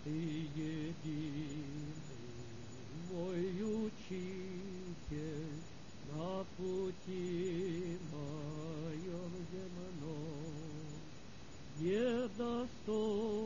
Ты единый мой учитель на пути моем земном, недостоин